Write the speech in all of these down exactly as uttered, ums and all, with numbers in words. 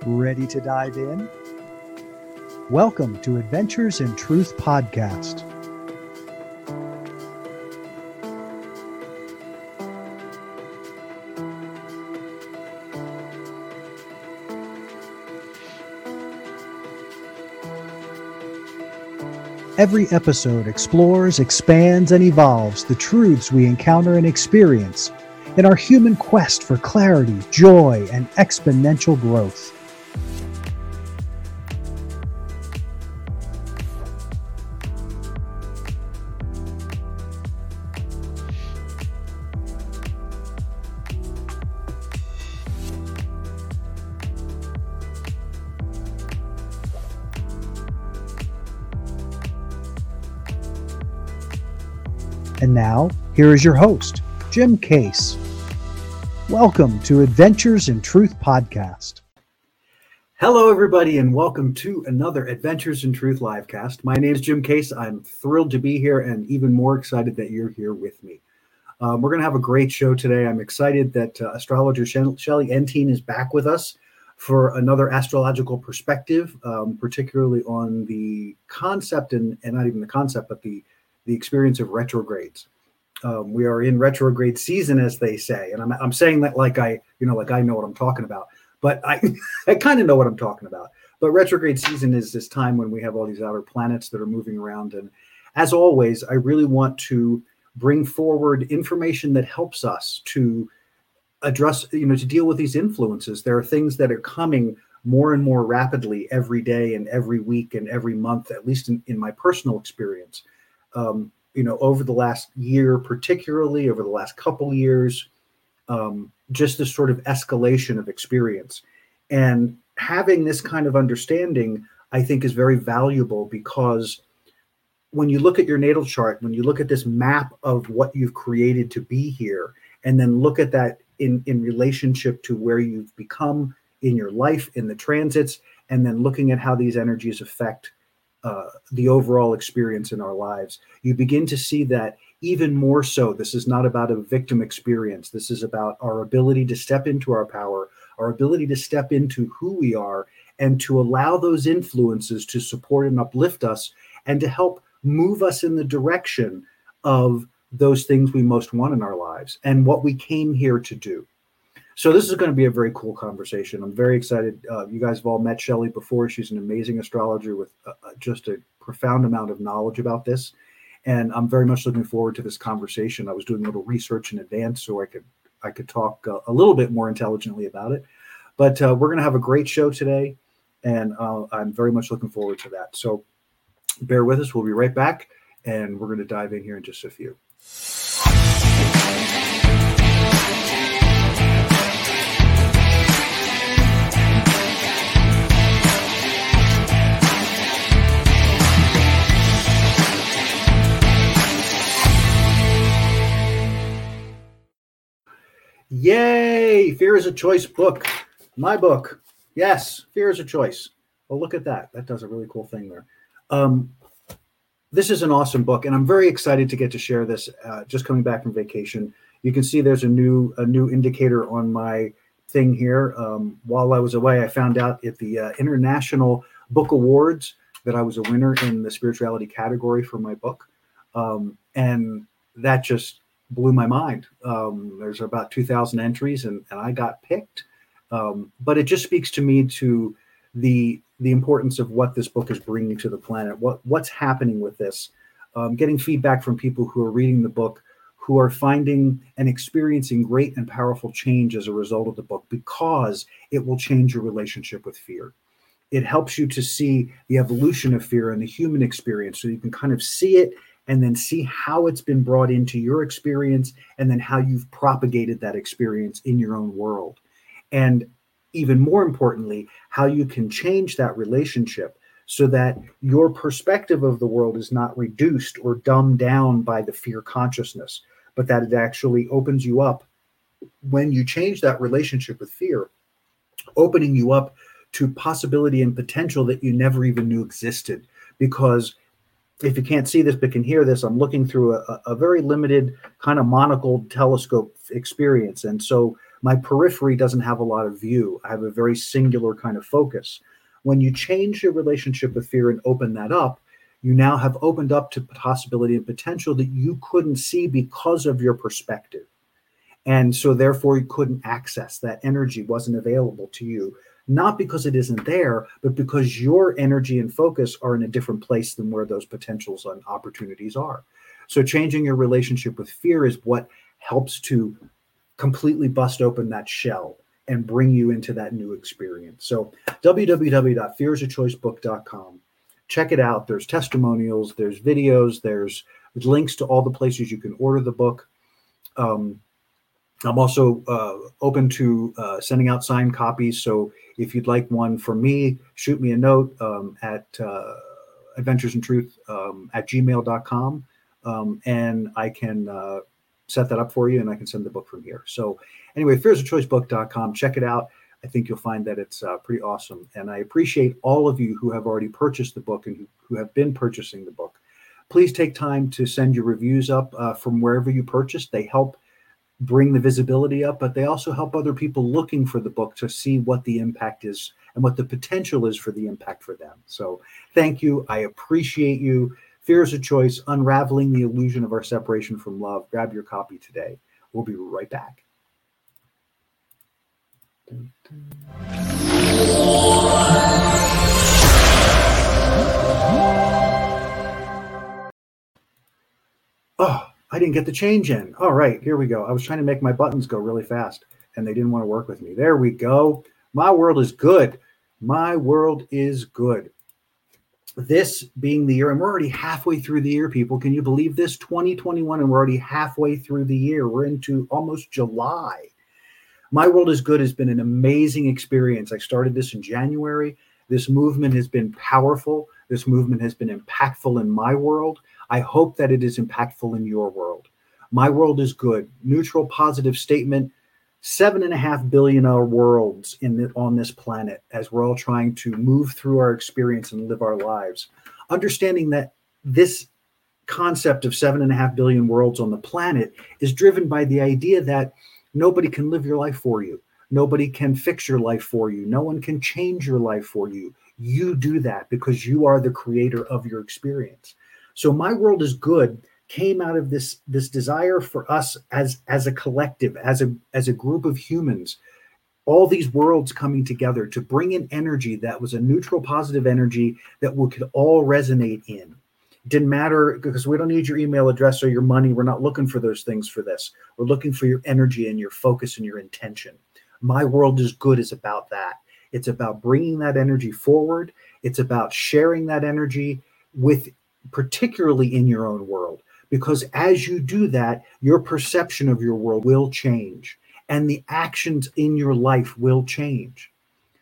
Ready to dive in? Welcome to Adventures in Truth Podcast. Every episode explores, expands, and evolves the truths we encounter and experience in our human quest for clarity, joy, and exponential growth. And now, here is your host, Jim Case. Welcome to Adventures in Truth Podcast. Hello, everybody, and welcome to another Adventures in Truth livecast. My name is Jim Case. I'm thrilled to be here and even more excited that you're here with me. Um, we're going to have a great show today. I'm excited that uh, astrologer Shelley Entine is back with us for another astrological perspective, um, particularly on the concept, and, and not even the concept, but the the experience of retrogrades. Um, we are in retrograde season, as they say, and I'm I'm saying that like I you know like I know what I'm talking about, but I I kind of know what I'm talking about. But retrograde season is this time when we have all these outer planets that are moving around, and as always, I really want to bring forward information that helps us to address you know to deal with these influences. There are things that are coming more and more rapidly every day and every week and every month, at least in, in my personal experience. Um, you know, over the last year, particularly over the last couple years, um, just this sort of escalation of experience. And having this kind of understanding, I think, is very valuable, because when you look at your natal chart, when you look at this map of what you've created to be here, and then look at that in, in relationship to where you've become in your life, in the transits, and then looking at how these energies affect Uh, the overall experience in our lives, you begin to see that even more so, this is not about a victim experience. This is about our ability to step into our power, our ability to step into who we are, and to allow those influences to support and uplift us, and to help move us in the direction of those things we most want in our lives and what we came here to do. So this is going to be a very cool conversation. I'm very excited. Uh, you guys have all met Shelley before. She's an amazing astrologer with uh, just a profound amount of knowledge about this. And I'm very much looking forward to this conversation. I was doing a little research in advance so I could I could talk uh, a little bit more intelligently about it. But uh, we're going to have a great show today, and uh, I'm very much looking forward to that. So bear with us. We'll be right back, and we're going to dive in here in just a few. Yay! Fear is a Choice book. My book. Yes, Fear is a Choice. Well, look at that. That does a really cool thing there. Um, this is an awesome book, and I'm very excited to get to share this. Uh, just coming back from vacation, you can see there's a new a new indicator on my thing here. Um, while I was away, I found out at the uh, International Book Awards that I was a winner in the spirituality category for my book, um, and that just blew my mind. Um, there's about two thousand entries, and, and I got picked. Um, but it just speaks to me to the the importance of what this book is bringing to the planet, what what's happening with this. Um, getting feedback from people who are reading the book, who are finding and experiencing great and powerful change as a result of the book, because it will change your relationship with fear. It helps you to see the evolution of fear and the human experience, so you can kind of see it and then see how it's been brought into your experience, and then how you've propagated that experience in your own world. And even more importantly, how you can change that relationship so that your perspective of the world is not reduced or dumbed down by the fear consciousness, but that it actually opens you up when you change that relationship with fear, opening you up to possibility and potential that you never even knew existed. Because if you can't see this but can hear this, I'm looking through a, a very limited kind of monocled telescope experience. And so My periphery doesn't have a lot of view. I have a very singular kind of focus. When you change your relationship with fear and open that up, you now have opened up to possibility and potential that you couldn't see because of your perspective. And so therefore you couldn't access that energy, wasn't available to you, not because it isn't there, but because your energy and focus are in a different place than where those potentials and opportunities are. So changing your relationship with fear is what helps to completely bust open that shell and bring you into that new experience. So w w w dot fear is a choice book dot com. Check it out. There's testimonials, there's videos, there's links to all the places you can order the book. Um, I'm also uh, open to uh, sending out signed copies. So if you'd like one from me, shoot me a note um, at uh, adventures in truth um, at gmail dot com. Um, and I can uh, set that up for you and I can send the book from here. So anyway, fear is a choice book dot com. Check it out. I think you'll find that it's uh, pretty awesome. And I appreciate all of you who have already purchased the book and who, who have been purchasing the book. Please take time to send your reviews up uh, from wherever you purchased. They help bring the visibility up, but they also help other people looking for the book to see what the impact is and what the potential is for the impact for them. So thank you. I appreciate you. Fear is a Choice, Unraveling the Illusion of Our Separation from Love. Grab your copy today. We'll be right back. Oh, I didn't get the change in. All right, here we go. I was trying to make my buttons go really fast, and they didn't want to work with me. There we go. My world is good. My world is good. This being the year, and we're already halfway through the year, people. Can you believe this? twenty twenty-one, and we're already halfway through the year. We're into almost July. My World is Good has been an amazing experience. I started this in January. This movement has been powerful. This movement has been impactful in my world. I hope that it is impactful in your world. My World is Good. Neutral, positive statement. Seven and a half billion our worlds in the, on this planet as we're all trying to move through our experience and live our lives. Understanding that this concept of seven and a half billion worlds on the planet is driven by the idea that nobody can live your life for you. Nobody can fix your life for you. No one can change your life for you. You do that because you are the creator of your experience. So My World is Good came out of this, this desire for us as, as a collective, as a, as a group of humans, all these worlds coming together to bring in energy that was a neutral, positive energy that we could all resonate in. Didn't matter because we don't need your email address or your money. We're not looking for those things for this. We're looking for your energy and your focus and your intention. My World is Good is about that. It's about bringing that energy forward. It's about sharing that energy with, particularly in your own world, because as you do that, your perception of your world will change and the actions in your life will change.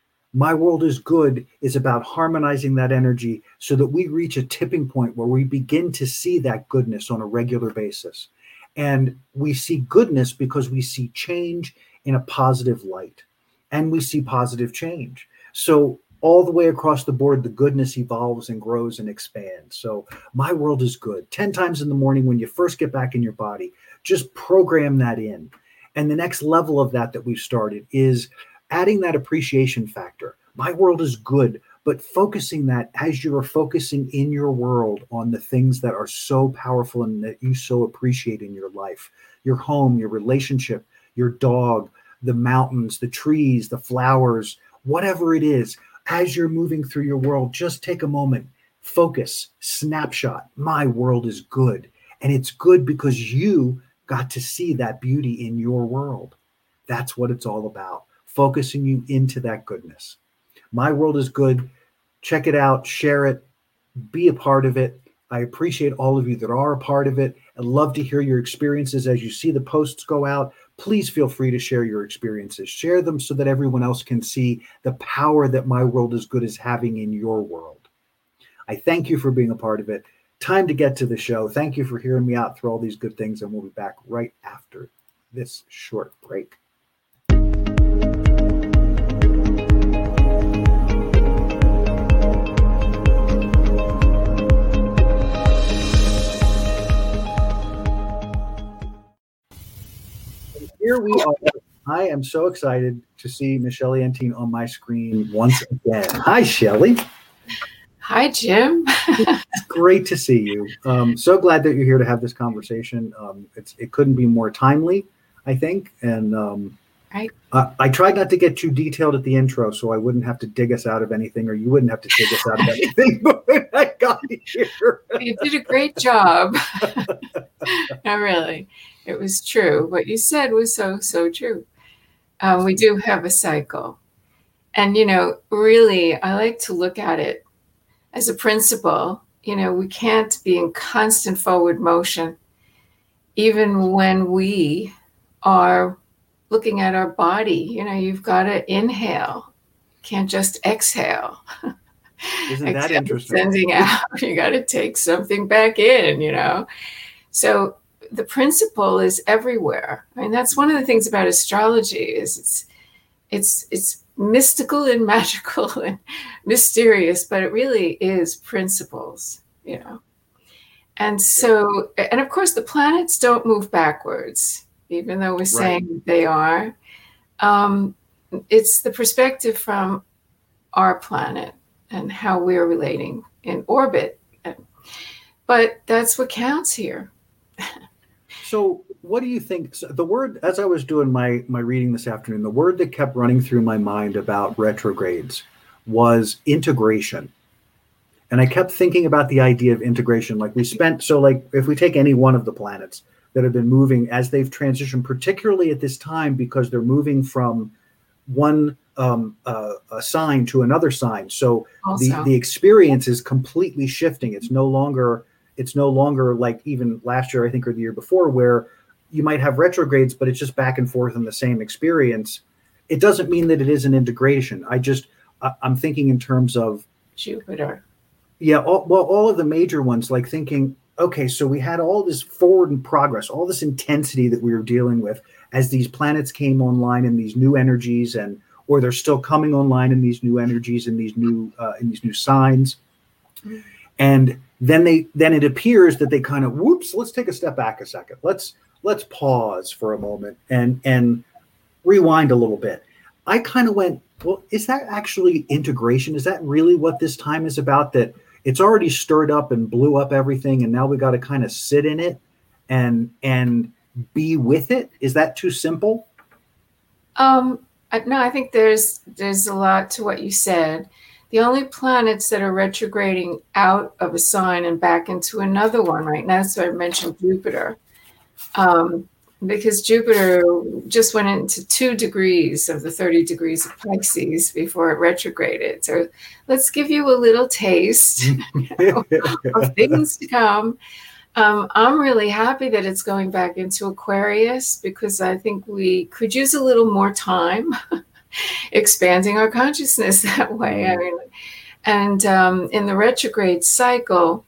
My World is Good is about harmonizing that energy so that we reach a tipping point where we begin to see that goodness on a regular basis. And we see goodness because we see change in a positive light and we see positive change. So all the way across the board, the goodness evolves and grows and expands. So My World is Good. ten times in the morning when you first get back in your body, just program that in. And the next level of that that we've started is adding that appreciation factor. My world is good, but focusing that as you are focusing in your world on the things that are so powerful and that you so appreciate in your life, your home, your relationship, your dog, the mountains, the trees, the flowers, whatever it is, as you're moving through your world, just take a moment, focus, snapshot. My world is good. And it's good because you got to see that beauty in your world. That's what it's all about. Focusing you into that goodness. My World is Good. Check it out, share it, be a part of it. I appreciate all of you that are a part of it. I'd love to hear your experiences as you see the posts go out. Please feel free to share your experiences. Share them so that everyone else can see the power that My World is Good is having in your world. I thank you for being a part of it. Time to get to the show. Thank you for hearing me out through all these good things, and we'll be back right after this short break. Here we are I am so excited to see Michelle Yantine on my screen once again. Hi, Shelley. Hi, Jim. It's great to see you. Um, so glad that you're here to have this conversation. Um, it's, it couldn't be more timely, I think. And um, right. I, I tried not to get too detailed at the intro so I wouldn't have to dig us out of anything, or you wouldn't have to dig us out of anything when I got here. You did a great job. Not really. It was true. What you said was so, so true. Um, we do have a cycle. And, you know, really, I like to look at it as a principle. You know, we can't be in constant forward motion, even when we are looking at our body. You know, you've got to inhale, can't just exhale. Isn't that interesting? Sending out, you got to take something back in, you know. So the principle is everywhere. I mean, that's one of the things about astrology is it's it's it's mystical and magical and mysterious, but it really is principles, you know. And so, and of course, the planets don't move backwards, even though we're saying right. they are. Um, it's the perspective from our planet and how we're relating in orbit. But that's what counts here. So what do you think? So the word, as I was doing my, my reading this afternoon, the word that kept running through my mind about retrogrades was integration. And I kept thinking about the idea of integration. Like we spent, so like if we take any one of the planets that have been moving as they've transitioned, particularly at this time, because they're moving from one um, uh, a sign to another sign. So the, the experience is completely shifting. It's no longer It's no longer like even last year, I think, or the year before, where you might have retrogrades, but it's just back and forth in the same experience. It doesn't mean that it is an integration. I just, I, I'm thinking in terms of Jupiter. Yeah, all, well, all of the major ones, like thinking, okay, so we had all this forward and progress, all this intensity that we were dealing with as these planets came online in these new energies, and or they're still coming online in these new energies and these new uh, in these new signs, mm-hmm. and then they then it appears that they kind of whoops, let's take a step back a second. Let's let's pause for a moment and and rewind a little bit. I kind of went, well, is that actually integration? Is that really what this time is about? That it's already stirred up and blew up everything, and now we got to kind of sit in it and and be with it? Is that too simple? Um, no, I think there's there's a lot to what you said. The only planets that are retrograding out of a sign and back into another one right now, so I mentioned Jupiter, um, because Jupiter just went into two degrees of the thirty degrees of Pisces before it retrograded. So let's give you a little taste you know, of things to come. Um, I'm really happy that it's going back into Aquarius because I think we could use a little more time expanding our consciousness that way. I mean, and um, in the retrograde cycle,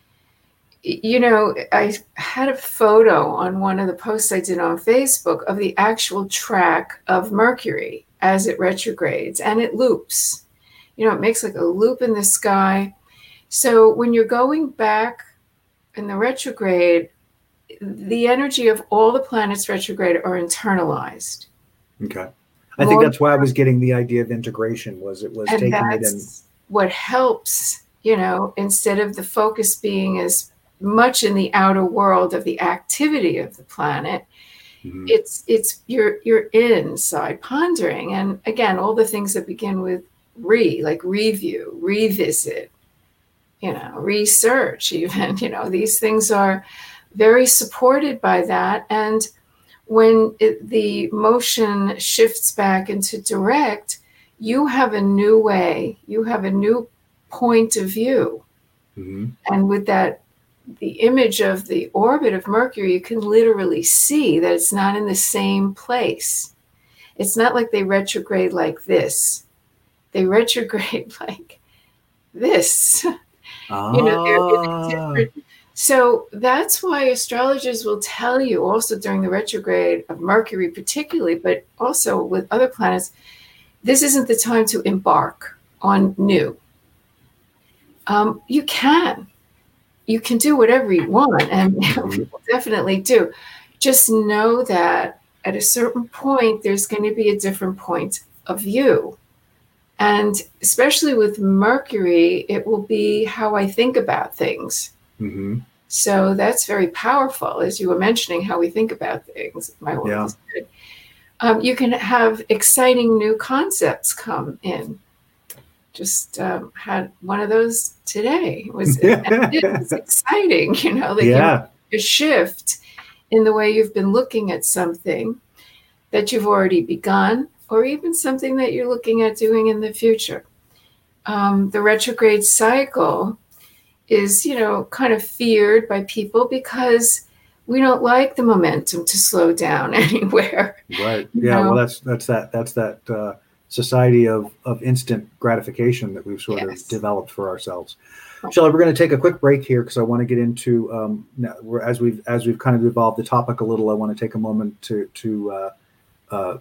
you know, I had a photo on one of the posts I did on Facebook of the actual track of Mercury as it retrogrades, and it loops. You know, it makes like a loop in the sky. So when you're going back in the retrograde, the energy of all the planets retrograde are internalized. Okay. I think that's why I was getting the idea of integration, was it was and taking that's it in. What helps, you know, instead of the focus being as much in the outer world of the activity of the planet, mm-hmm. it's it's you're you're inside pondering. And again, all the things that begin with re, like review, revisit, you know, research even, you know, these things are very supported by that. And when it, the motion shifts back into direct, you have a new way, you have a new point of view. Mm-hmm. And with that, the image of the orbit of Mercury, you can literally see that it's not in the same place. It's not like they retrograde like this. They retrograde like this. Ah. You know, they're in a different. So that's why astrologers will tell you also during the retrograde of Mercury particularly, but also with other planets, this isn't the time to embark on new. Um, you can. You can do whatever you want, and people definitely do. Just know that at a certain point, there's going to be a different point of view. And especially with Mercury, it will be how I think about things. Mm-hmm. So that's very powerful, as you were mentioning, how we think about things. My word Yeah. is good. Um, you can have exciting new concepts come in. Just um, had one of those today. It was, it was exciting, you know, like Yeah. a shift in the way you've been looking at something that you've already begun, or even something that you're looking at doing in the future. Um, the retrograde cycle is, you know, kind of feared by people because we don't like the momentum to slow down anywhere. Right. You Yeah. know? Well, that's that's that that's that uh, society of of instant gratification that we've sort Yes. of developed for ourselves. Shelley, we're going to take a quick break here because I want to get into um, now, we're, as we've as we've kind of evolved the topic a little. I want to take a moment to to uh, uh,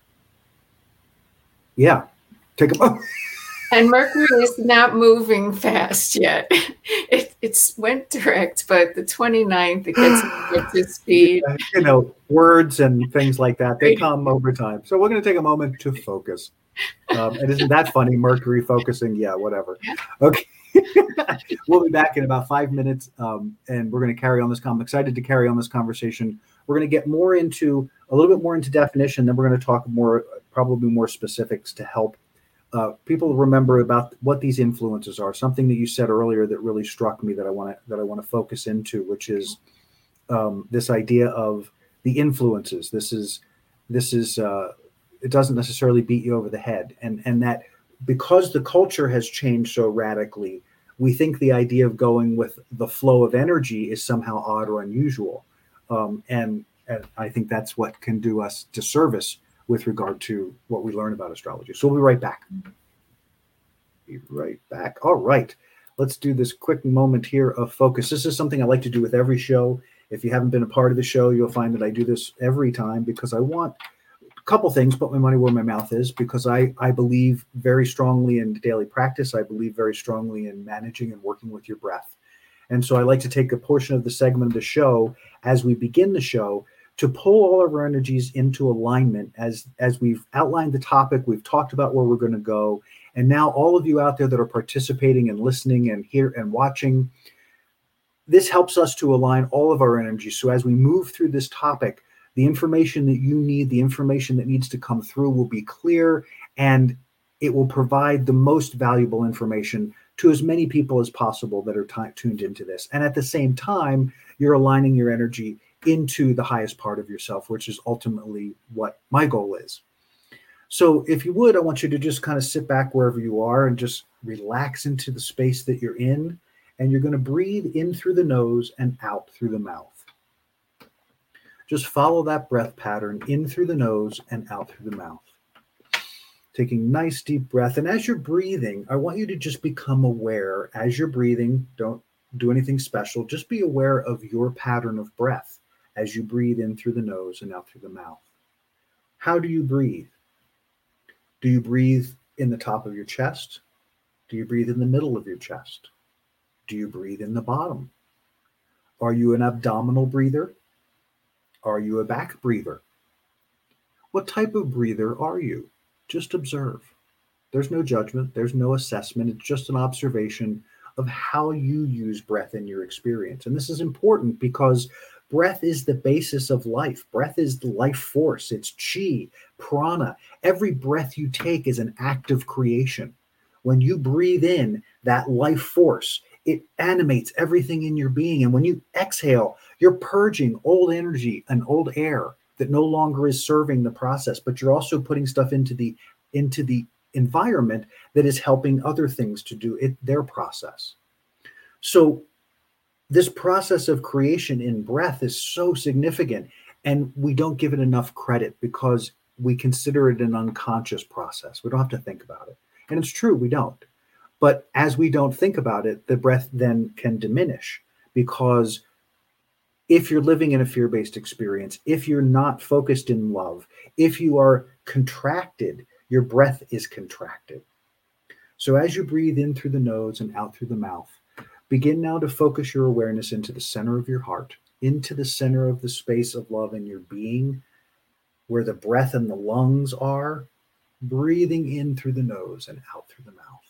yeah, take a moment. And Mercury is not moving fast yet. It it's went direct, but the twenty-ninth, it gets up to speed. Yeah, you know, words and things like that, they come over time. So we're going to take a moment to focus. Um, and isn't that funny? Mercury focusing. Yeah, whatever. Okay. We'll be back in about five minutes. Um, and we're going to carry on this. I'm excited to carry on this conversation. We're going to get more into a little bit more into definition. Then we're going to talk more, probably more specifics to help Uh, people remember about what these influences are. Something that you said earlier that really struck me that I want to that I want to focus into, which is um, this idea of the influences. This is this is uh, it doesn't necessarily beat you over the head, and and that because the culture has changed so radically, we think the idea of going with the flow of energy is somehow odd or unusual, um, and, and I think that's what can do us disservice with regard to what we learn about astrology. So we'll be right back. Be right back. All right. Let's do this quick moment here of focus. This is something I like to do with every show. If you haven't been a part of the show, you'll find that I do this every time because I want a couple things, put my money where my mouth is, because I, I believe very strongly in daily practice. I believe very strongly in managing and working with your breath. And so I like to take a portion of the segment of the show as we begin the show to pull all of our energies into alignment as, as we've outlined the topic, we've talked about where we're going to go. And now all of you out there that are participating and listening and here and watching, this helps us to align all of our energies. So as we move through this topic, the information that you need, the information that needs to come through will be clear, and it will provide the most valuable information to as many people as possible that are t- tuned into this. And at the same time, you're aligning your energy into the highest part of yourself, which is ultimately what my goal is. So if you would, I want you to just kind of sit back wherever you are and just relax into the space that you're in. And you're going to breathe in through the nose and out through the mouth. Just follow that breath pattern in through the nose and out through the mouth. Taking nice deep breath. And as you're breathing, I want you to just become aware as you're breathing. Don't do anything special. Just be aware of your pattern of breath as you breathe in through the nose and out through the mouth. How do you breathe? Do you breathe in the top of your chest? Do you breathe in the middle of your chest? Do you breathe in the bottom? Are you an abdominal breather? Are you a back breather? What type of breather are you? Just observe. There's no judgment. There's no assessment. It's just an observation of how you use breath in your experience. And this is important because breath is the basis of life. Breath is the life force. It's chi, prana. Every breath you take is an act of creation. When you breathe in that life force, it animates everything in your being. And when you exhale, you're purging old energy and old air that no longer is serving the process, but you're also putting stuff into the into the environment that is helping other things to do it, their process. So this process of creation in breath is so significant, and we don't give it enough credit because we consider it an unconscious process. We don't have to think about it. And it's true, we don't. But as we don't think about it, the breath then can diminish, because if you're living in a fear-based experience, if you're not focused in love, if you are contracted, your breath is contracted. So as you breathe in through the nose and out through the mouth, begin now to focus your awareness into the center of your heart, into the center of the space of love in your being, where the breath and the lungs are, breathing in through the nose and out through the mouth.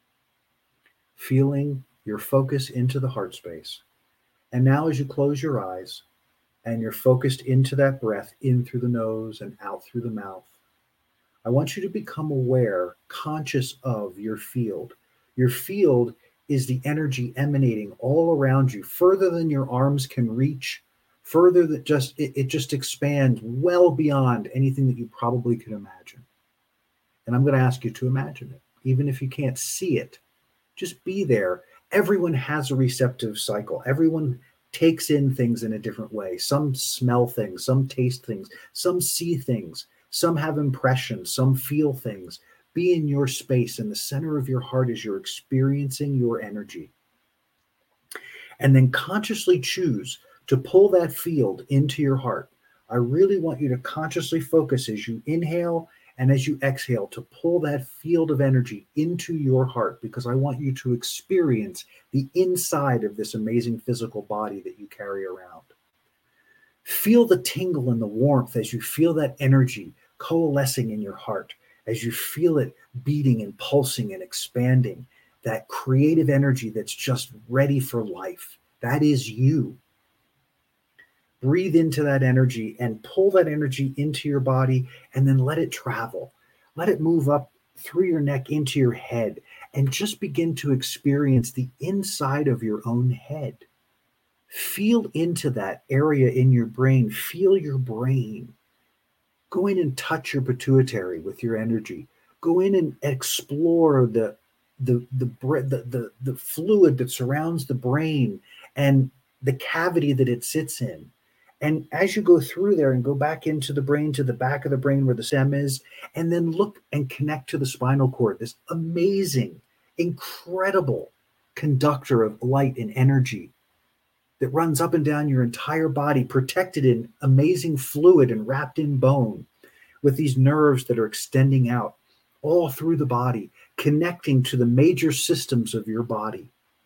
Feeling your focus into the heart space. And now as you close your eyes and you're focused into that breath, in through the nose and out through the mouth, I want you to become aware, conscious of your field. Your field is the energy emanating all around you, further than your arms can reach, further that just it, it just expands well beyond anything that you probably could imagine. And I'm going to ask you to imagine it, even if you can't see it. Just be there. Everyone has a receptive cycle. Everyone takes in things in a different way. Some smell things, some taste things, some see things, some have impressions, some feel things. Be in your space in the center of your heart as you're experiencing your energy. And then consciously choose to pull that field into your heart. I really want you to consciously focus as you inhale and as you exhale to pull that field of energy into your heart, because I want you to experience the inside of this amazing physical body that you carry around. Feel the tingle and the warmth as you feel that energy coalescing in your heart, as you feel it beating and pulsing and expanding, that creative energy that's just ready for life. That is you. Breathe into that energy and pull that energy into your body, and then let it travel. Let it move up through your neck into your head, and just begin to experience the inside of your own head. Feel into that area in your brain. Feel your brain. Go in and touch your pituitary with your energy. Go in and explore the the the the the, the fluid that surrounds the brain and the cavity that it sits in. And as you go through there and go back into the brain, to the back of the brain where the stem is, and then look and connect to the spinal cord, this amazing, incredible conductor of light and energy that runs up and down your entire body, protected in amazing fluid and wrapped in bone, with these nerves that are extending out all through the body, connecting to the major systems of your body.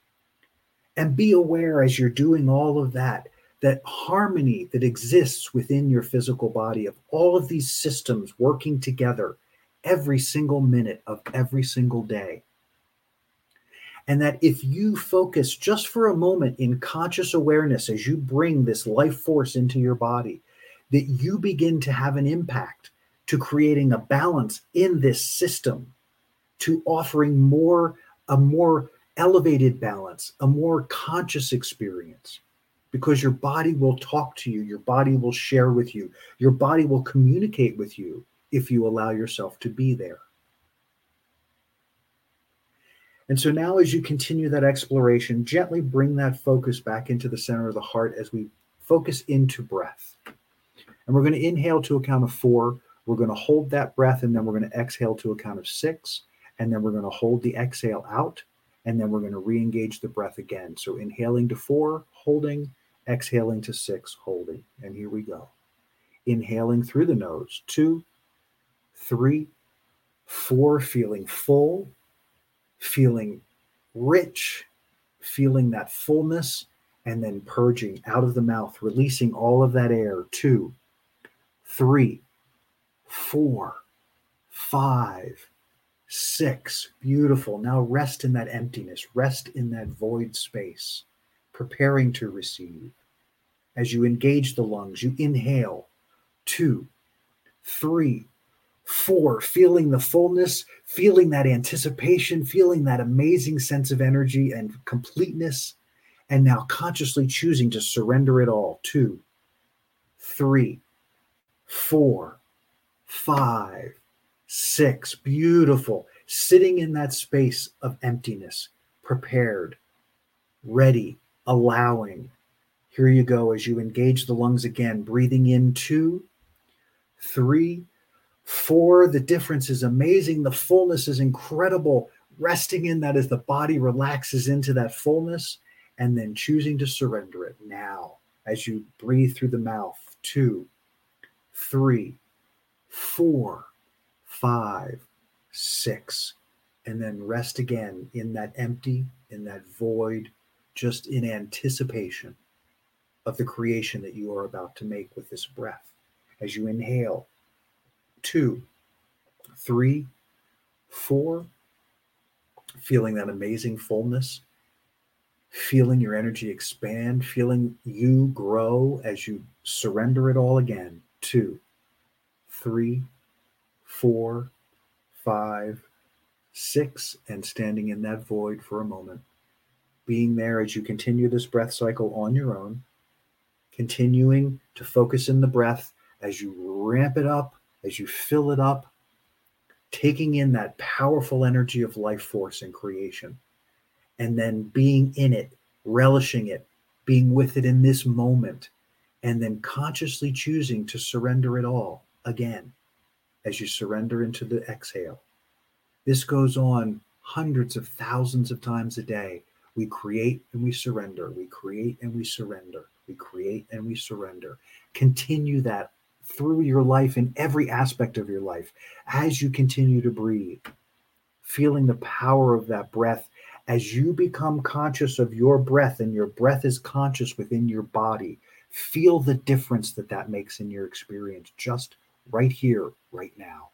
And be aware as you're doing all of that, that harmony that exists within your physical body, of all of these systems working together every single minute of every single day. And that if you focus just for a moment in conscious awareness as you bring this life force into your body, that you begin to have an impact to creating a balance in this system, to offering more, a more elevated balance, a more conscious experience. Because your body will talk to you, your body will share with you, your body will communicate with you if you allow yourself to be there. And so now as you continue that exploration, gently bring that focus back into the center of the heart as we focus into breath. And we're going to inhale to a count of four. We're going to hold that breath, and then we're going to exhale to a count of six. And then we're going to hold the exhale out, and then we're going to re-engage the breath again. So inhaling to four, holding, exhaling to six, holding. And here we go. Inhaling through the nose, two, three, four, feeling full, feeling rich, feeling that fullness, and then purging out of the mouth, releasing all of that air, two, three, four, five, six. Beautiful. Now rest in that emptiness, rest in that void space, preparing to receive. As you engage the lungs, you inhale, two, three, four, feeling the fullness, feeling that anticipation, feeling that amazing sense of energy and completeness, and now consciously choosing to surrender it all. Two, three, four, five, six. Beautiful. Sitting in that space of emptiness, prepared, ready, allowing. Here you go as you engage the lungs again, breathing in two, three, four. The difference is amazing. The fullness is incredible. Resting in that as the body relaxes into that fullness, and then choosing to surrender it now as you breathe through the mouth. Two, three, four, five, six, and then rest again in that empty, in that void, just in anticipation of the creation that you are about to make with this breath. As you inhale, two, three, four, feeling that amazing fullness, feeling your energy expand, feeling you grow as you surrender it all again. Two, three, four, five, six, and standing in that void for a moment. Being there as you continue this breath cycle on your own, continuing to focus in the breath as you ramp it up, as you fill it up, taking in that powerful energy of life force and creation, and then being in it, relishing it, being with it in this moment, and then consciously choosing to surrender it all again as you surrender into the exhale. This goes on hundreds of thousands of times a day. We create and we surrender. We create and we surrender. We create and we surrender. Continue that through your life in every aspect of your life as you continue to breathe, feeling the power of that breath as you become conscious of your breath and your breath is conscious within your body. Feel the difference that that makes in your experience just right here, right now.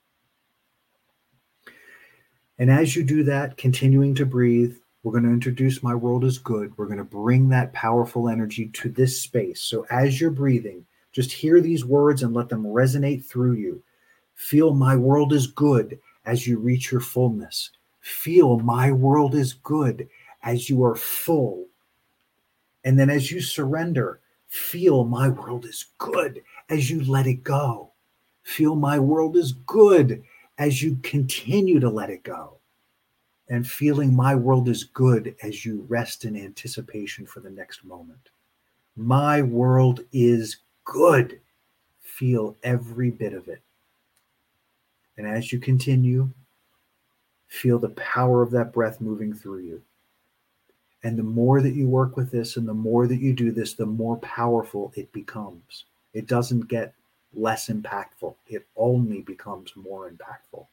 And as you do that, continuing to breathe, we're going to introduce My World is Good. We're going to bring that powerful energy to this space. So as you're breathing, just hear these words and let them resonate through you. Feel my world is good as you reach your fullness. Feel my world is good as you are full. And then as you surrender, feel my world is good as you let it go. Feel my world is good as you continue to let it go. And feeling my world is good as you rest in anticipation for the next moment. My world is good. Feel every bit of it. And as you continue, feel the power of that breath moving through you. And the more that you work with this and the more that you do this, the more powerful it becomes. It doesn't get less impactful. It only becomes more impactful.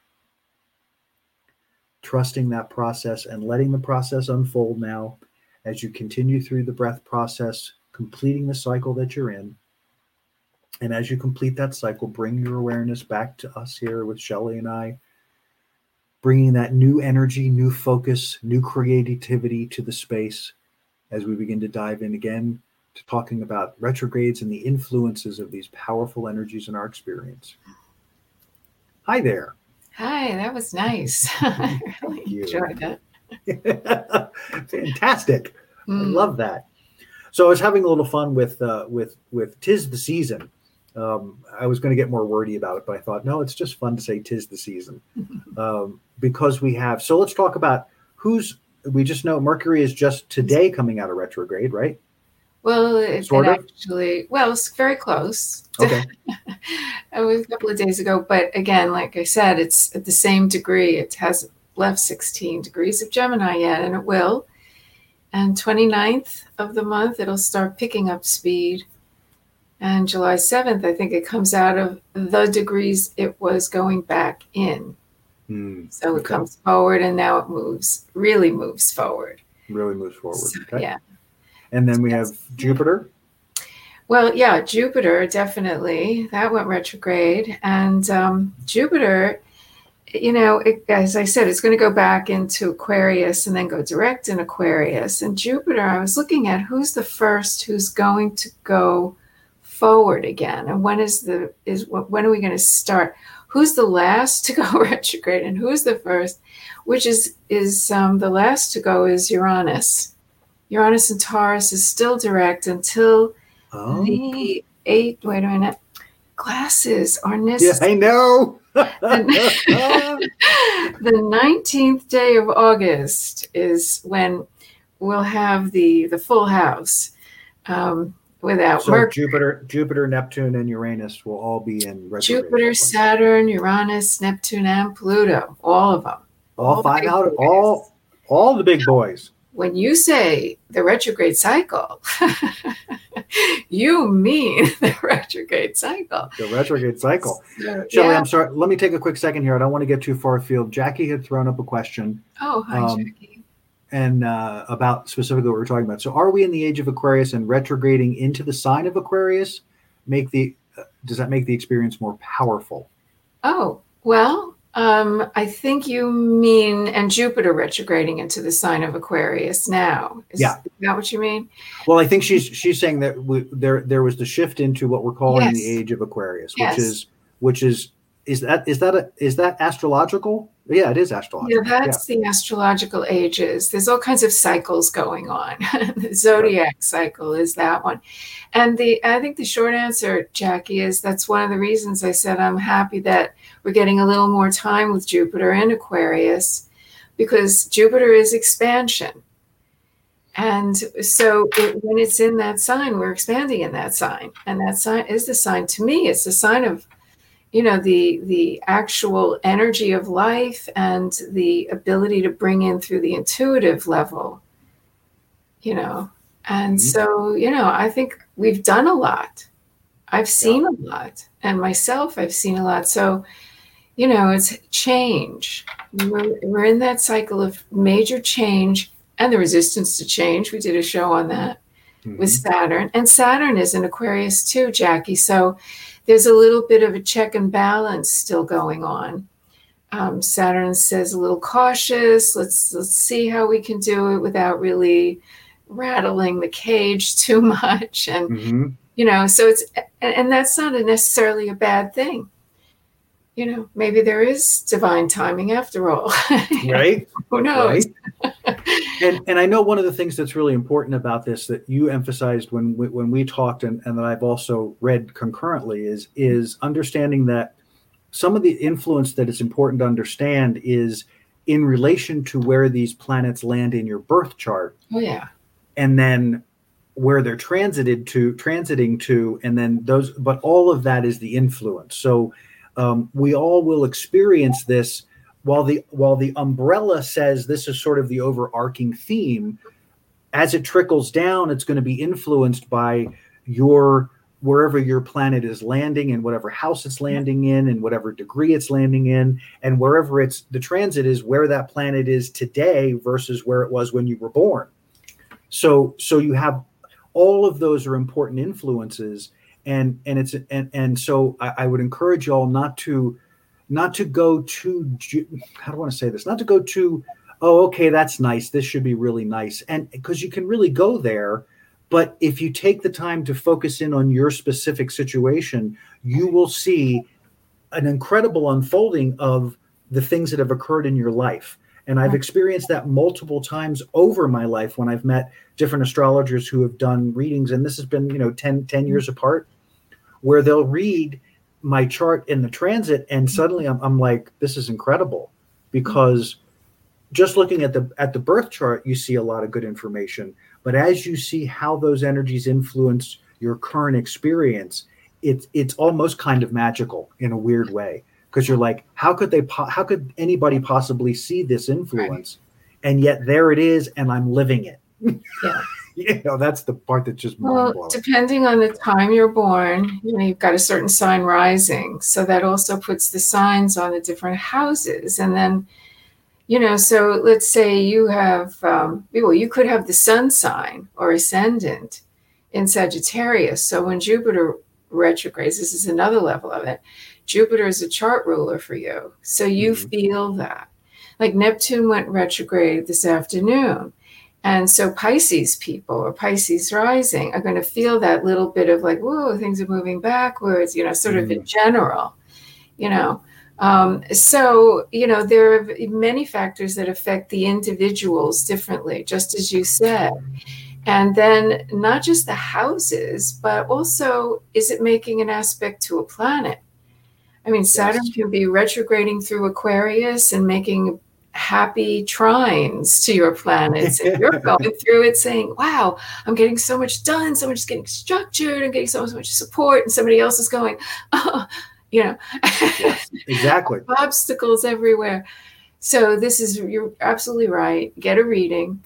Trusting that process and letting the process unfold now as you continue through the breath process, completing the cycle that you're in. And as you complete that cycle, bring your awareness back to us here with Shelley and I, bringing that new energy, new focus, new creativity to the space as we begin to dive in again to talking about retrogrades and the influences of these powerful energies in our experience. Hi there. Hi, that was nice. I really enjoyed that. Fantastic. Mm. I love that. So I was having a little fun with uh, with with 'Tis the Season. Um, I was going to get more wordy about it, but I thought, no, it's just fun to say 'tis the season. Um, because we have, so let's talk about who's, we just know Mercury is just today coming out of retrograde, right? Well, it, sort it of? actually, well, it's very close. Okay. It was a couple of days ago, but again, like I said, it's at the same degree. It hasn't left sixteen degrees of Gemini yet, and it will. And twenty-ninth of the month, it'll start picking up speed. And July seventh, I think it comes out of the degrees it was going back in. Mm, so it okay. comes forward, and now it moves, really moves forward. Really moves forward. So, okay. Yeah. And then we have Jupiter. Well, yeah, Jupiter, definitely. That went retrograde. And um, Jupiter, you know, it, as I said, it's going to go back into Aquarius and then go direct in Aquarius. And Jupiter, I was looking at who's the first who's going to go forward again. And when is the, is when are we going to start? Who's the last to go retrograde and who's the first? Which is, is um, the last to go is Uranus. Uranus and Taurus is still direct until Oh. the eight, wait a minute, glasses are Yeah, necessary. I know. The nineteenth day of August is when we'll have the, the full house um, without So Mercury. Jupiter, Jupiter, Neptune, and Uranus will all be in retrograde. Jupiter, Saturn, Uranus, Neptune, and Pluto, all of them. All, the five big out, boys. all, all the big boys. When you say the retrograde cycle, you mean the retrograde cycle. The retrograde cycle. So, Shelley, yeah. I'm sorry. Let me take a quick second here. I don't want to get too far afield. Jackie had thrown up a question Oh, hi, Um, Jackie. and uh, about specifically what we're talking about. So are we in the age of Aquarius and retrograding into the sign of Aquarius? Make the uh, does that make the experience more powerful? Oh, well, um, I think you mean, and Jupiter retrograding into the sign of Aquarius now. Is Yeah. that what you mean? Well, I think she's she's saying that we, there there was the shift into what we're calling Yes. the age of Aquarius, Yes. which is which is is that is that a, is that astrological? Yeah, it is astrological. Yeah, that's the astrological ages. There's all kinds of cycles going on. The zodiac right. cycle is that one. And the I think the short answer, Jackie, is that's one of the reasons I said I'm happy that we're getting a little more time with Jupiter in Aquarius, because Jupiter is expansion. And so it, when it's in that sign, we're expanding in that sign. And that sign is the sign, to me, it's the sign of, you know, the the actual energy of life and the ability to bring in through the intuitive level, you know. And mm-hmm. so, you know, I think we've done a lot. I've seen yeah. a lot. And myself, I've seen a lot. So, you know, it's change. We're, we're in that cycle of major change and the resistance to change. We did a show on that mm-hmm. with Saturn. And Saturn is in Aquarius too, Jackie. So there's a little bit of a check and balance still going on. Um, Saturn says a little cautious. Let's let's see how we can do it without really rattling the cage too much. And, mm-hmm. you know, so it's, and, and that's not a necessarily a bad thing. You know, maybe there is divine timing after all. Right. Who knows? Right. And and I know one of the things that's really important about this that you emphasized when we, when we talked, and, and that I've also read concurrently, is is understanding that some of the influence that it's important to understand is in relation to where these planets land in your birth chart. Oh yeah. And then where they're transited to, transiting to, and then those, but all of that is the influence. So um, we all will experience this. While the while the umbrella says this is sort of the overarching theme, as it trickles down, it's going to be influenced by your wherever your planet is landing and whatever house it's landing in and whatever degree it's landing in, and wherever it's the transit is where that planet is today versus where it was when you were born. So so you have all of those are important influences, and and it's and and so I, I would encourage you all not to. Not to go too, how do I want to say this? Not to go too, oh, okay, that's nice. This should be really nice. And because you can really go there. But if you take the time to focus in on your specific situation, you will see an incredible unfolding of the things that have occurred in your life. And I've experienced that multiple times over my life when I've met different astrologers who have done readings. And this has been, you know, ten, ten years apart, where they'll read my chart in the transit, and suddenly I'm, I'm like, this is incredible, because just looking at the at the birth chart, you see a lot of good information. But as you see how those energies influence your current experience, it's it's almost kind of magical in a weird way, because you're like, how could they po- how could anybody possibly see this influence, right. And yet there it is, and I'm living it. Yeah. You know, that's the part that's just well, mind-blowing. Depending on the time you're born, you know, you've got a certain sign rising. So that also puts the signs on the different houses. And then, you know, so let's say you have, um, well, you could have the sun sign or ascendant in Sagittarius. So when Jupiter retrogrades, this is another level of it. Jupiter is a chart ruler for you. So you mm-hmm. feel that. Like Neptune went retrograde this afternoon. And so Pisces people or Pisces rising are going to feel that little bit of like, whoa, things are moving backwards, you know, sort of in general, you know. Um, so, you know, there are many factors that affect the individuals differently, just as you said. And then not just the houses, but also, is it making an aspect to a planet? I mean, Saturn yes. can be retrograding through Aquarius and making happy trines to your planets, and you're going through it saying, wow, I'm getting so much done, so much is getting structured, I'm getting so much support, and somebody else is going, oh, you know, yes, exactly. Obstacles everywhere. So this is, you're absolutely right. Get a reading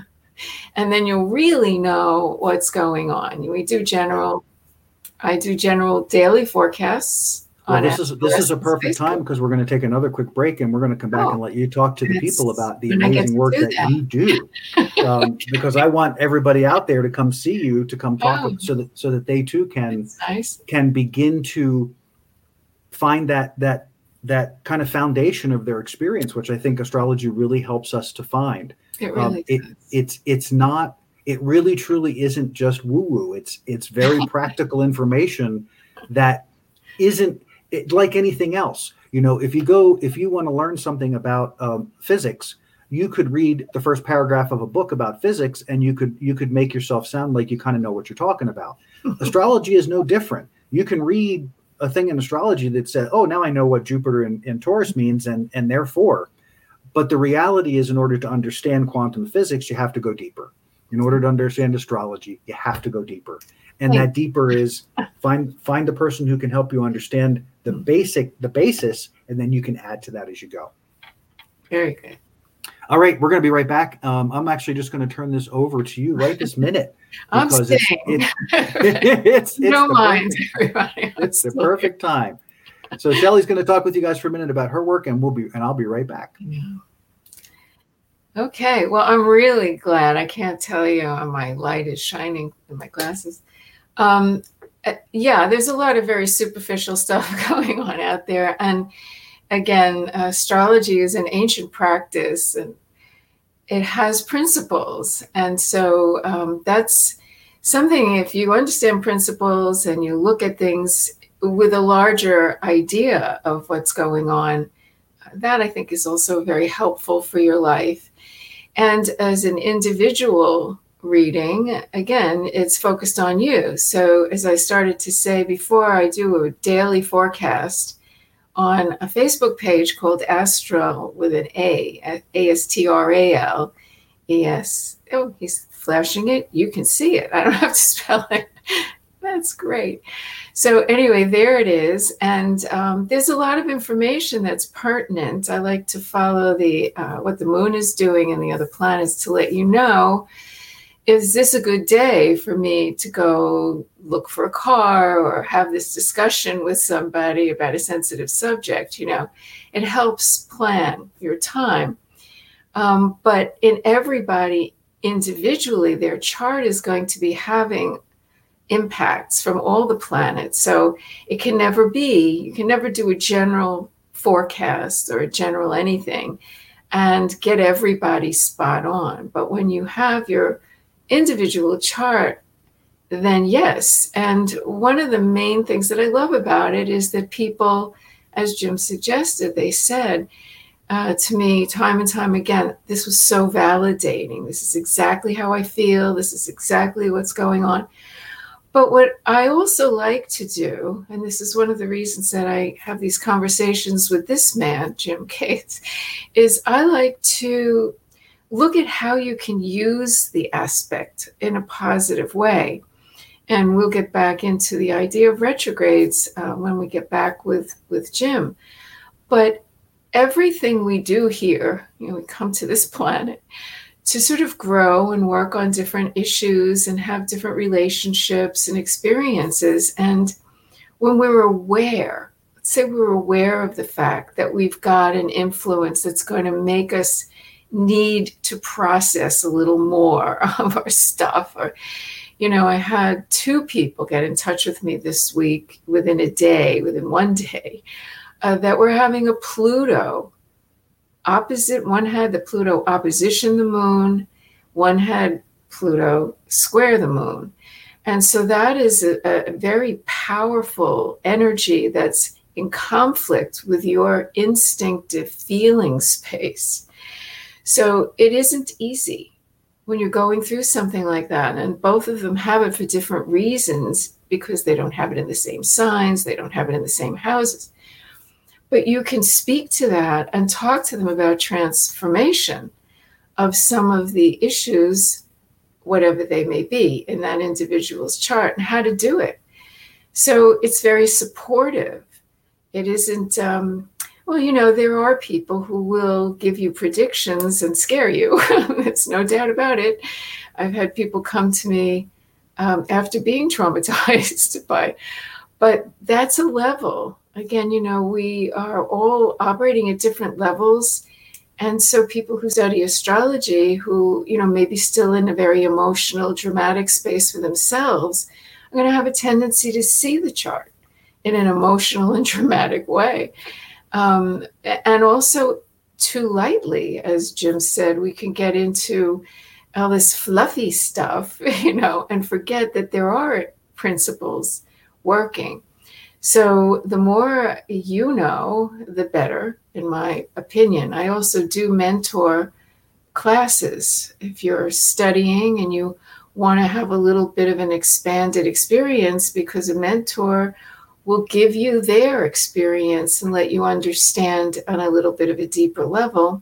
and then you'll really know what's going on. We do general, I do general daily forecasts. Well, this is this is a perfect time, because we're going to take another quick break, and we're going to come back oh, and let you talk to the people about the amazing work that, that you do. Um, because I want everybody out there to come see you, to come talk, oh. so that so that they too can nice. can begin to find that that that kind of foundation of their experience, which I think astrology really helps us to find. It really um, it, does. It's it's not. It really truly isn't just woo woo. It's it's very practical information that isn't it, like anything else. You know, if you go if you want to learn something about um, physics, you could read the first paragraph of a book about physics, and you could you could make yourself sound like you kind of know what you're talking about. Astrology is no different. You can read a thing in astrology that says, oh, now I know what Jupiter in, in Taurus means, and, and therefore. But the reality is, in order to understand quantum physics, you have to go deeper. In order to understand astrology, you have to go deeper. And that deeper is find find a person who can help you understand the basic, the basis, and then you can add to that as you go. Very good. All right, we're going to be right back. Um, I'm actually just going to turn this over to you right this minute. I'm because staying. It's, it's, it's, no it's mind, perfect, everybody. I'm it's the staying. perfect time. So Shelley's going to talk with you guys for a minute about her work, and we'll be and I'll be right back. Yeah. Okay, well, I'm really glad. I can't tell you, my light is shining in my glasses. Um, uh, yeah, there's a lot of very superficial stuff going on out there. And again, uh, astrology is an ancient practice, and it has principles. And so um, that's something, if you understand principles and you look at things with a larger idea of what's going on, that I think is also very helpful for your life. And as an individual reading, again, it's focused on you. So as I started to say before, I do a daily forecast on a Facebook page called Astral with an A, A S T R A L E S. Oh, he's flashing it. You can see it. I don't have to spell it. That's great. So anyway, there it is. And um, there's a lot of information that's pertinent. I like to follow the uh, what the moon is doing and the other planets to let you know, is this a good day for me to go look for a car or have this discussion with somebody about a sensitive subject? You know, it helps plan your time. Um, but in everybody individually, their chart is going to be having impacts from all the planets. So it can never be, you can never do a general forecast or a general anything and get everybody spot on. But when you have your individual chart, then yes. And one of the main things that I love about it is that people, as Jim suggested, they said uh, to me time and time again, this was so validating. This is exactly how I feel. This is exactly what's going on. But what I also like to do, and this is one of the reasons that I have these conversations with this man, Jim Case, is I like to look at how you can use the aspect in a positive way. And we'll get back into the idea of retrogrades uh, when we get back with, with Jim. But everything we do here, you know, we come to this planet to sort of grow and work on different issues and have different relationships and experiences. And when we're aware, let's say we're aware of the fact that we've got an influence that's going to make us need to process a little more of our stuff. Or, you know, I had two people get in touch with me this week within a day, within one day, uh, that were having a Pluto opposite. One had the Pluto opposition the moon, one had Pluto square the moon. And so that is a, a very powerful energy that's in conflict with your instinctive feeling space. So it isn't easy when you're going through something like that. And both of them have it for different reasons, because they don't have it in the same signs, they don't have it in the same houses. But you can speak to that and talk to them about transformation of some of the issues, whatever they may be, in that individual's chart and how to do it. So it's very supportive. It isn't, um, well, you know, there are people who will give you predictions and scare you. There's no doubt about it. I've had people come to me um, after being traumatized by, but that's a level. Again, you know, we are all operating at different levels. And so people who study astrology, who, you know, maybe still in a very emotional, dramatic space for themselves, are going to have a tendency to see the chart in an emotional and dramatic way. Um, and also too lightly, as Jim said, we can get into all this fluffy stuff, you know, and forget that there are principles working. So the more you know, the better, in my opinion. I also do mentor classes. If you're studying and you want to have a little bit of an expanded experience, because a mentor will give you their experience and let you understand on a little bit of a deeper level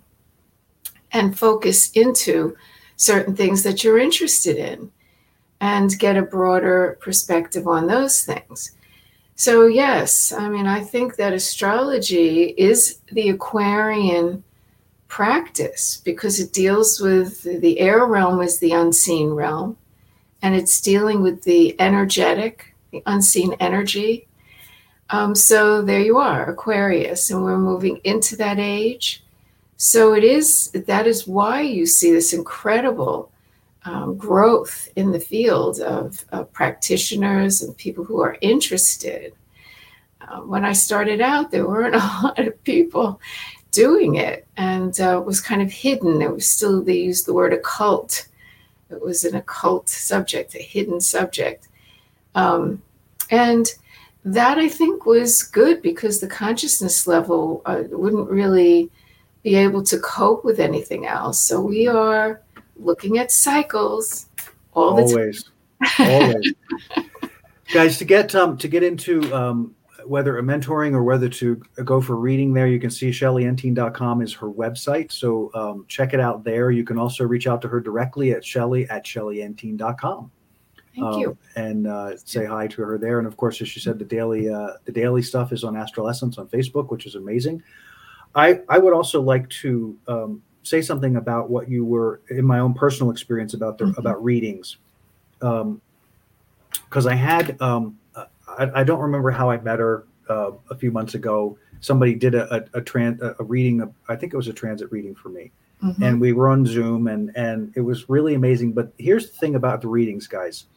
and focus into certain things that you're interested in and get a broader perspective on those things. So yes, I mean, I think that astrology is the Aquarian practice because it deals with the air realm is the unseen realm, and it's dealing with the energetic, the unseen energy. Um, so there you are, Aquarius, and we're moving into that age. So it is, that is why you see this incredible um, growth in the field of, of practitioners and people who are interested. Uh, when I started out, there weren't a lot of people doing it, and uh, it was kind of hidden. It was still, they used the word occult. It was an occult subject, a hidden subject. Um, and that, I think, was good because the consciousness level uh, wouldn't really be able to cope with anything else. So we are looking at cycles all the always, time. always, guys. To get um to get into um whether a mentoring or whether to go for reading, there you can see Shelly Entine dot com is her website. So um, check it out there. You can also reach out to her directly at Shelly at Shelly Entine dot com. Thank um, you. And uh, say hi to her there. And of course, as she said, the daily uh, the daily stuff is on Astral Essence on Facebook, which is amazing. I, I would also like to um, say something about what you were, in my own personal experience about the, mm-hmm. about readings. Um, because I had, um, I, I don't remember how I met her uh, a few months ago. Somebody did a, a, a, tran- a reading, of, I think it was a transit reading for me. Mm-hmm. And we were on Zoom, and, and it was really amazing. But here's the thing about the readings, guys.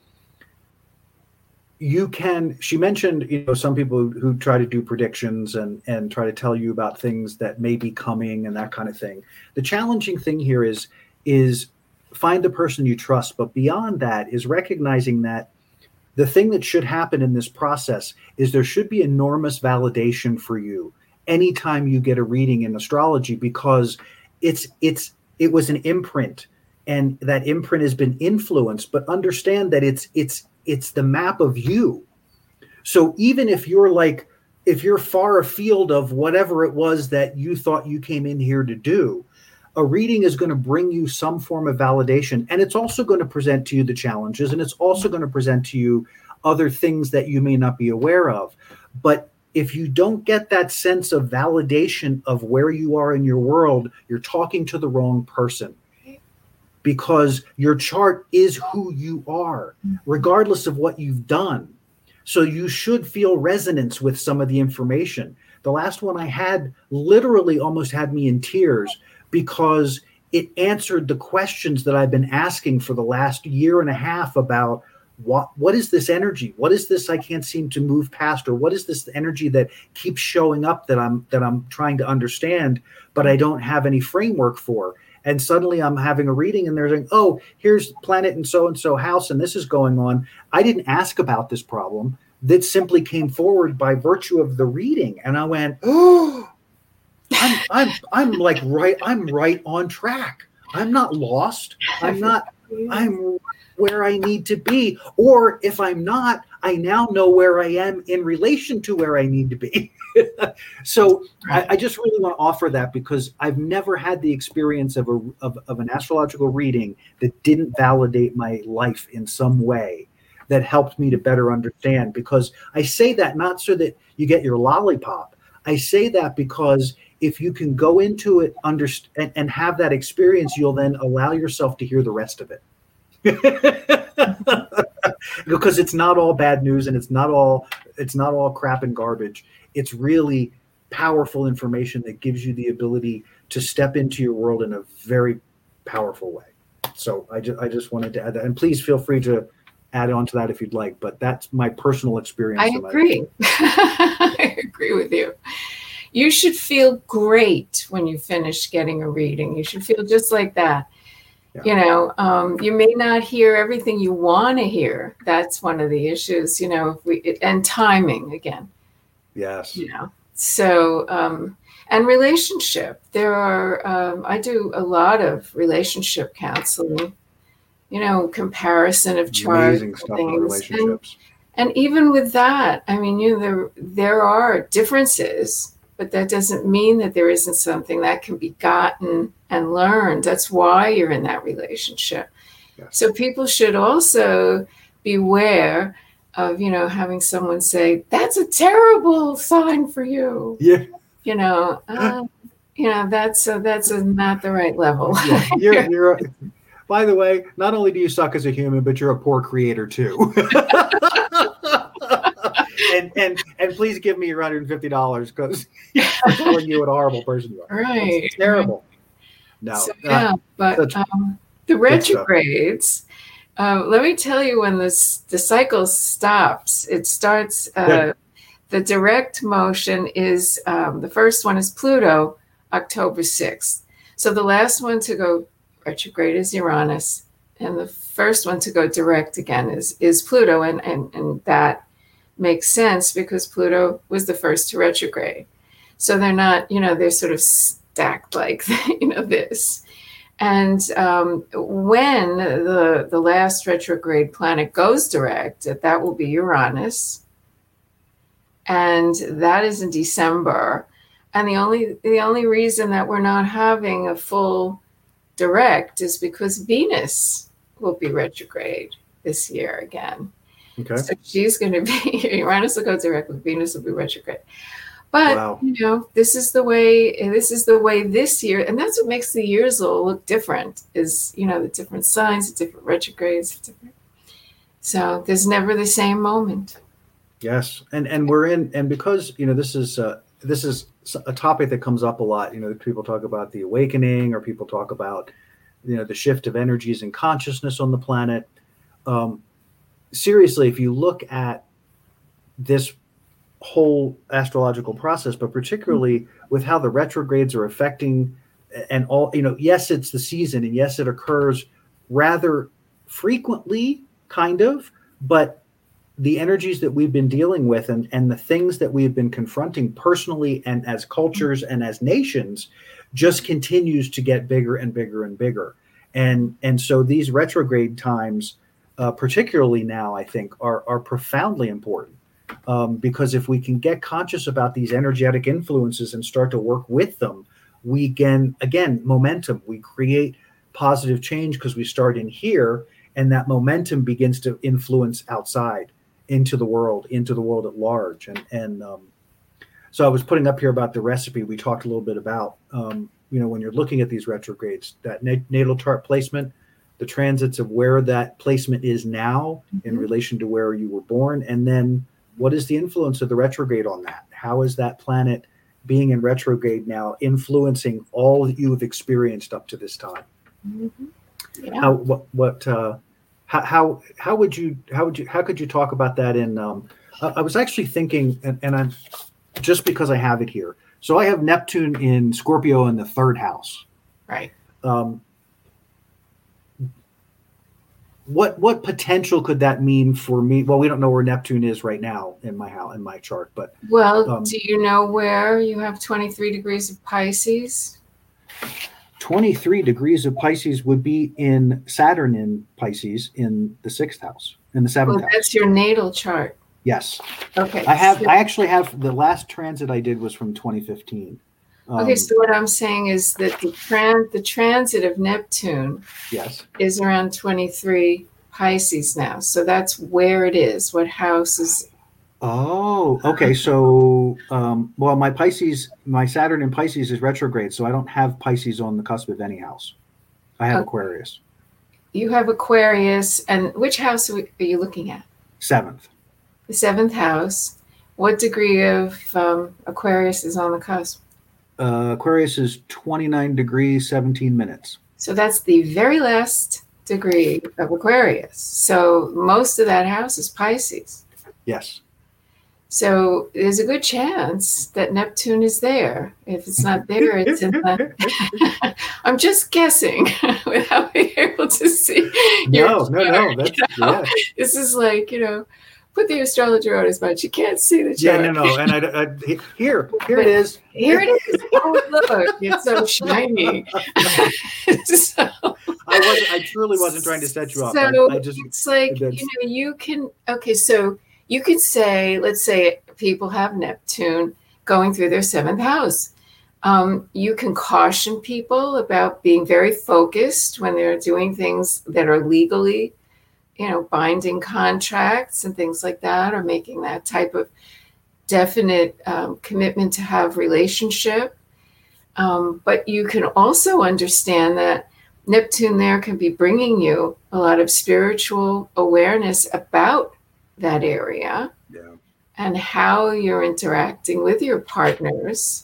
You can, she mentioned, you know, some people who, who try to do predictions and, and try to tell you about things that may be coming and that kind of thing. The challenging thing here is, is find the person you trust. But beyond that is recognizing that the thing that should happen in this process is there should be enormous validation for you anytime you get a reading in astrology, because it's, it's, it was an imprint, and that imprint has been influenced, but understand that it's, it's, it's the map of you. So even if you're like, if you're far afield of whatever it was that you thought you came in here to do, a reading is going to bring you some form of validation. And it's also going to present to you the challenges, and it's also going to present to you other things that you may not be aware of. But if you don't get that sense of validation of where you are in your world, you're talking to the wrong person. Because your chart is who you are, regardless of what you've done. So you should feel resonance with some of the information. The last one I had literally almost had me in tears because it answered the questions that I've been asking for the last year and a half about what, what is this energy? What is this I can't seem to move past? Or what is this energy that keeps showing up that I'm, that I'm trying to understand, but I don't have any framework for? And suddenly I'm having a reading and they're saying, oh, here's planet and so-and-so house, and this is going on. I didn't ask about this problem. That simply came forward by virtue of the reading. And I went, oh, I'm, I'm, I'm like, right. I'm right on track. I'm not lost. I'm not, I'm where I need to be. Or if I'm not, I now know where I am in relation to where I need to be. So I, I just really want to offer that because I've never had the experience of a of, of an astrological reading that didn't validate my life in some way, that helped me to better understand. Because I say that not so that you get your lollipop. I say that because if you can go into it underst- and, and have that experience, you'll then allow yourself to hear the rest of it. Because it's not all bad news, and it's not all it's not all crap and garbage. It's really powerful information that gives you the ability to step into your world in a very powerful way. So I just I just wanted to add that, and please feel free to add on to that if you'd like. But that's my personal experience. I agree. I agree with you. you should feel great when you finish getting a reading. You should feel just like that. Yeah. You know, um, you may not hear everything you want to hear. That's one of the issues, you know, if we, and timing again. Yes. You know, so, um, and relationship. There are, um, I do a lot of relationship counseling, you know, comparison of charts. Amazing stuff in relationships. And, and even with that, I mean, you know, there, there are differences, but that doesn't mean that there isn't something that can be gotten and learned. That's why you're in that relationship. Yes. So people should also beware of, you know, having someone say, that's a terrible sign for you. Yeah. You know, uh, you know, that's a, that's a, not the right level. Yeah. You're, you're a, by the way, not only do you suck as a human, but you're a poor creator too. and and and please give me your one hundred fifty dollars because I'm telling you what a horrible person you are. Right. It's terrible. No. So, yeah, uh, but um, the retrogrades, uh, let me tell you when this the cycle stops. It starts, uh, yeah. The direct motion is, um, the first one is Pluto, October sixth. So the last one to go retrograde is Uranus. And the first one to go direct again is, is Pluto. And, and, and that makes sense because Pluto was the first to retrograde. So they're not, you know, they're sort of stacked like, you know, this. And um, when the, the last retrograde planet goes direct, that will be Uranus. And that is in December. And the only the only reason that we're not having a full direct is because Venus will be retrograde this year again. Okay. So she's going to be, Uranus will go direct, but Venus will be retrograde. But, wow. you know, this is the way, this is the way this year, and that's what makes the years all look different is, you know, the different signs, the different retrogrades. Different. So there's never the same moment. Yes. And, and we're in, and because, you know, this is, uh, this is a topic that comes up a lot. You know, people talk about the awakening or people talk about, you know, the shift of energies and consciousness on the planet. Um, seriously, if you look at this whole astrological process, but particularly with how the retrogrades are affecting and all, you know, yes, it's the season and yes, it occurs rather frequently, kind of, but the energies that we've been dealing with and, and the things that we've been confronting personally and as cultures and as nations just continues to get bigger and bigger and bigger. And, and so these retrograde times, uh, particularly now, I think are, are profoundly important um, because if we can get conscious about these energetic influences and start to work with them, we can, again, momentum, we create positive change because we start in here and that momentum begins to influence outside into the world, into the world at large. And, and um, so I was putting up here about the recipe we talked a little bit about, um, you know, when you're looking at these retrogrades, that nat- natal chart placement, the transits of where that placement is now mm-hmm. in relation to where you were born. And then what is the influence of the retrograde on that? How is that planet being in retrograde now influencing all that you have experienced up to this time? Mm-hmm. Yeah. How, what, what, uh, How, how how would you how would you how could you talk about that in um, I, I was actually thinking and, and I'm just because I have it here. So I have Neptune in Scorpio in the third house. Right. Um, what what potential could that mean for me? Well, we don't know where Neptune is right now in my house in my chart, but well, um, do you know where you have twenty-three degrees of Pisces? twenty-three degrees of Pisces would be in Saturn in Pisces in the sixth house, in the seventh well, house. That's your natal chart. Yes. Okay. I have, so, I actually have, the last transit I did was from twenty fifteen. Um, okay. So what I'm saying is that the, tran- the transit of Neptune yes. is around twenty-three Pisces now. So that's where it is. What house is. Oh, okay. So, um, well, my Pisces, my Saturn in Pisces is retrograde, so I don't have Pisces on the cusp of any house. I have okay. Aquarius. You have Aquarius, and which house are you looking at? Seventh. The seventh house. What degree of um, Aquarius is on the cusp? Uh, Aquarius is twenty-nine degrees, seventeen minutes. So that's the very last degree of Aquarius. So most of that house is Pisces. Yes. So there's a good chance that Neptune is there. If it's not there, it's in the. I'm just guessing without being able to see. No, no, no. That's, you know? yeah. This is like, you know, put the astrologer on his mind. You can't see the chart. Yeah, no, no. And I, I here, here it is. Here it is. Oh, look, it's so shiny. so, I wasn't. I truly wasn't trying to set you up. So I, I just, it's like, you know, you can. Okay, so. You could say, let's say people have Neptune going through their seventh house. Um, you can caution people about being very focused when they're doing things that are legally, you know, binding contracts and things like that, or making that type of definite um, commitment to have relationship. Um, but you can also understand that Neptune there can be bringing you a lot of spiritual awareness about that area, yeah. and how you're interacting with your partners,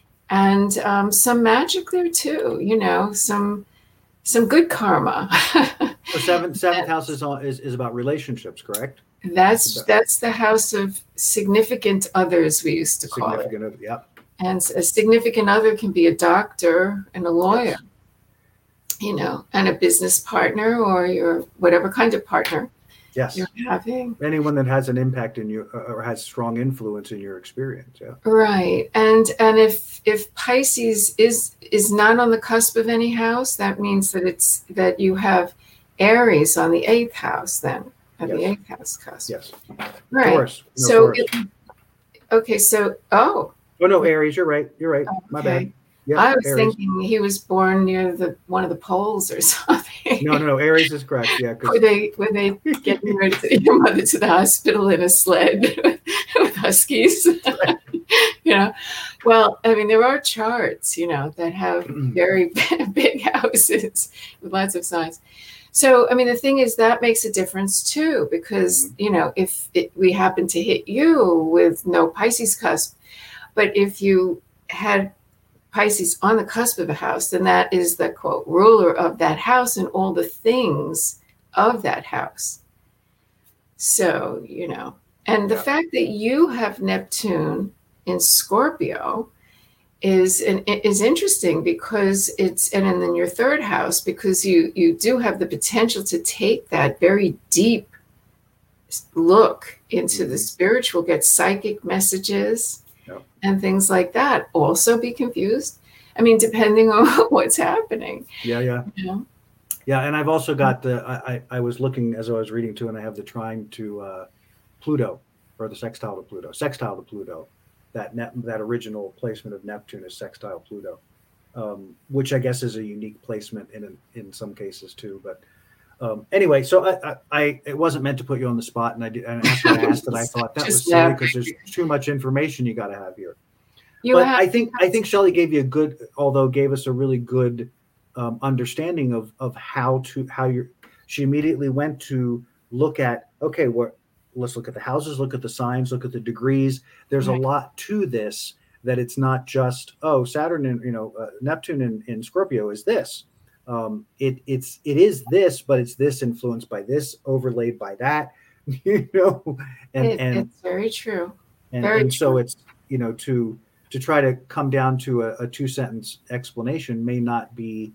and um, some magic there too. You know, some some good karma. The seventh seventh house is, on, is is about relationships, correct? That's that's the house of significant others, we used to call it. Significant other, yeah. And a significant other can be a doctor and a lawyer, yes. You know, and a business partner, or your whatever kind of partner. Yes. You're having. Anyone that has an impact in you or has strong influence in your experience. Yeah. Right. And and if if Pisces is is not on the cusp of any house, that means that it's that you have Aries on the eighth house then, at yes. the eighth house cusp. Yes. Right. Taurus. No, so Taurus. It, okay, so oh. Oh no, Aries, you're right. You're right. Okay. My bad. Yep, I was Aries. thinking he was born near the one of the poles or something. No, no, no. Aries is correct. Yeah. Were they were they getting ready to your mother to the hospital in a sled with huskies? Right. You know, well, I mean, there are charts, you know, that have very big houses with lots of signs. So, I mean, the thing is that makes a difference too, because mm-hmm. you know, if it, we happen to hit you with no Pisces cusp, but if you had Pisces on the cusp of a house, then that is the quote ruler of that house and all the things of that house. So, you know, and the yeah. fact that you have Neptune in Scorpio is an, is interesting because it's, and in your third house, because you, you do have the potential to take that very deep look into mm-hmm. the spiritual, get psychic messages, and things like that. Also be confused. I mean, depending on what's happening. Yeah, yeah. You know? Yeah, and I've also got the, I, I was looking as I was reading too, and I have the trine to uh, Pluto, or the sextile to Pluto, sextile to Pluto. That net, that original placement of Neptune is sextile Pluto, um, which I guess is a unique placement in in some cases too. But um, anyway, so I, I, I it wasn't meant to put you on the spot, and I did, and after I asked it, I thought that was silly because there's too much information you got to have here. You but have, I think I think Shelley gave you a good, although gave us a really good um, understanding of of how to how you're. She immediately went to look at okay, what let's look at the houses, look at the signs, look at the degrees. There's right. a lot to this, that it's not just oh Saturn and you know uh, Neptune in, in Scorpio is this. Um, it it's it is this, but it's this influenced by this, overlaid by that, you know, and it, and it's very true. And, very and true. so it's you know to to try to come down to a, a two sentence explanation may not be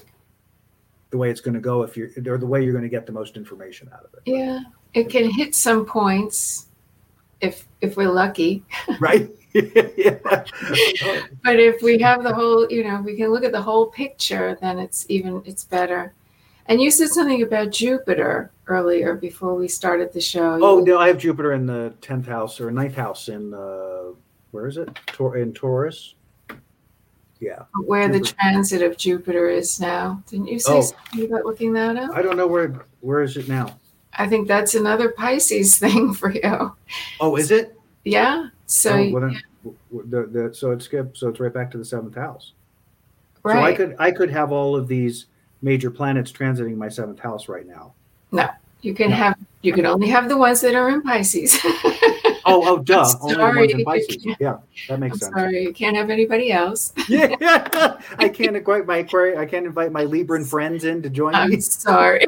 the way it's going to go if you're or the way you're going to get the most information out of it. Yeah, it can hit some points if if we're lucky, right? Yeah. But if we have the whole, you know, we can look at the whole picture, then it's even, it's better. And you said something about Jupiter earlier before we started the show. Oh, you, no, I have Jupiter in the tenth house or ninth house in, uh, where is it? Tor- in Taurus. Yeah. Where Jupiter. The transit of Jupiter is now. Didn't you say oh. something about looking that up? I don't know where, where is it now? I think that's another Pisces thing for you. Oh, is it? Yeah. So, oh, well, then, the, the, so it's skip. So it's right back to the seventh house. Right. So I could I could have all of these major planets transiting my seventh house right now. No, you can no. have you can only have the ones that are in Pisces. Oh, oh, duh. I'm Only the sorry. ones in Pisces. Yeah, that makes I'm sense. sorry, you can't have anybody else. Yeah, I can't invite my I can't invite my Libran friends in to join I'm me. sorry.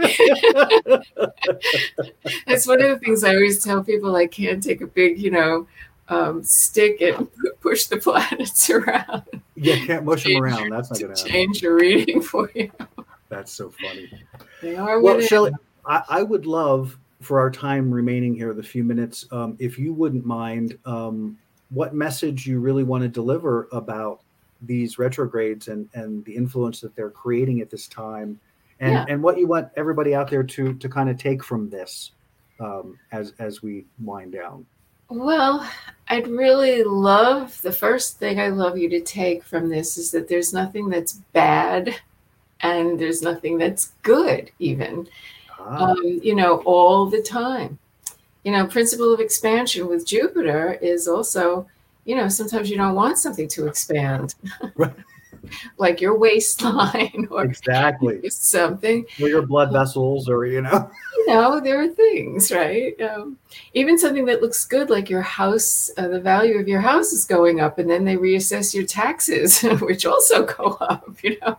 That's one of the things I always tell people. I can't take a big, you know, um, stick and push the planets around. Yeah, can't mush them Change around. your- That's not to going to happen. change your reading for you. That's so funny. They are Well, what it Shelley, is. I, I would love for our time remaining here, the few minutes, um, if you wouldn't mind, um, what message you really want to deliver about these retrogrades and, and the influence that they're creating at this time, and, Yeah. and what you want everybody out there to to kind of take from this um, as as we wind down. Well, I'd really love, the first thing I love you to take from this is that there's nothing that's bad and there's nothing that's good even, Ah, um, you know, all the time. You know, principle of expansion with Jupiter is also, you know, sometimes you don't want something to expand, right. like your waistline or Exactly. something. Or your blood vessels, or you know. You know, there are things, right? Um, even something that looks good, like your house, uh, the value of your house is going up, and then they reassess your taxes, which also go up, you know?